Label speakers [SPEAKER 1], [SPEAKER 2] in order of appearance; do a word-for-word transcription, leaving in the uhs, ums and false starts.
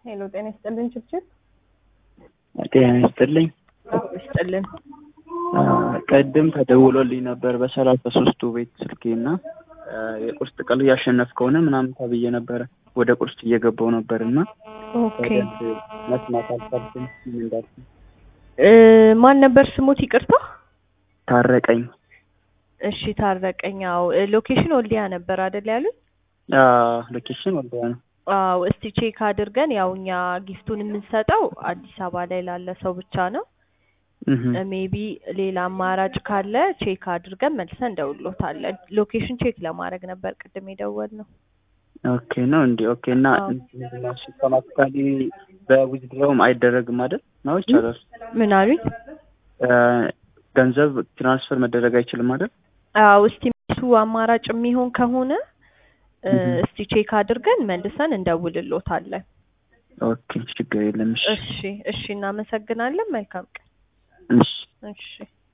[SPEAKER 1] ሄሎ ጤና ይስጥልኝ ችብችብ።
[SPEAKER 2] ጤና ይስጥልኝ።
[SPEAKER 1] ይስጥልን።
[SPEAKER 2] ቀደም ተደውሎልኝ ነበር በሰላሳ ሶስቱ ቤት ስልኬና የቁርስ ጥቅል ያሸነፍ ከሆነ ምናምን ተብዬ ነበር። ወደ ቁርስ እየገባው ነበርና
[SPEAKER 1] ኦኬ
[SPEAKER 2] መስማት አልቻልኩም። ምን እንዳልኩ
[SPEAKER 1] እ ማን ነበር ስሙት? ይቅርታ
[SPEAKER 2] ታረቀኝ።
[SPEAKER 1] እሺ ታረቀኛው። ሎኬሽን ወልዲያ ነበር አይደል ያሉት?
[SPEAKER 2] አዎ ሎኬሽን ወልዲያ ነው።
[SPEAKER 1] አዎ እስቲ ቼክ አድርገን ያው እኛ ጊፍቱን የምንሰጠው አዲስ አበባ ላይ ላለ ሰው ብቻ ነው።
[SPEAKER 2] እህ
[SPEAKER 1] ሜቢ ሌላ አማራጭ ካለ ቼክ አድርገን መልሰን እንደውሎታለን። ሎኬሽን ቼክ ለማድረግ ነበር ቅድም የደወልነው።
[SPEAKER 2] ኦኬ ነው እንዴ? ኦኬ እና እንዴ ተማክታሊ በዊዝድሮውም አይደረግም አይደል? ነው ይቻላል።
[SPEAKER 1] ምን አሉኝ?
[SPEAKER 2] ገንዘብ ትራንስፈር መደረግ አይችልም አይደል?
[SPEAKER 1] አዎ እስቲ እሱ አማራጭ የሚሆን ከሆነ እስቲ ቼክ አድርገን መልሰን እንደውልሎታለን።
[SPEAKER 2] ኦኬ ችግር የለም።
[SPEAKER 1] እሺ እሺ እናመሰግናለን። መልካም ቀን።
[SPEAKER 2] እሺ
[SPEAKER 1] እሺ